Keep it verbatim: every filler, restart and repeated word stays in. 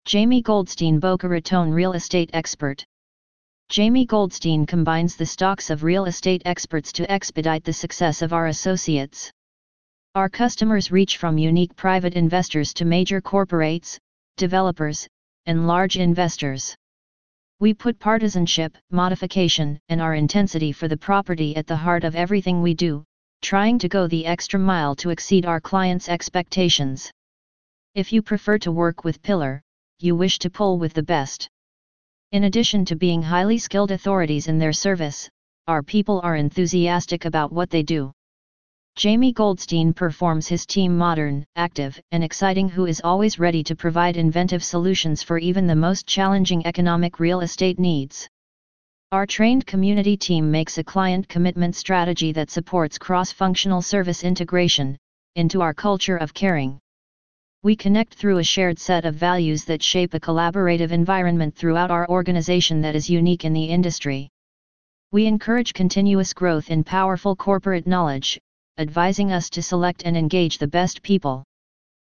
Jamie Goldstein, Boca Raton real estate expert. Jamie Goldstein combines the stocks of real estate experts to expedite the success of our associates. Our customers reach from unique private investors to major corporates, developers, and large investors. We put partisanship, modification, and our intensity for the property at the heart of everything we do, trying to go the extra mile to exceed our clients' expectations. If you prefer to work with Pillar, you wish to pull with the best. In addition to being highly skilled authorities in their service, our people are enthusiastic about what they do. Jamie Goldstein performs his team modern, active, and exciting, who is always ready to provide inventive solutions for even the most challenging economic real estate needs. Our trained community team makes a client commitment strategy that supports cross-functional service integration into our culture of caring. We connect through a shared set of values that shape a collaborative environment throughout our organization that is unique in the industry. We encourage continuous growth in powerful corporate knowledge, advising us to select and engage the best people.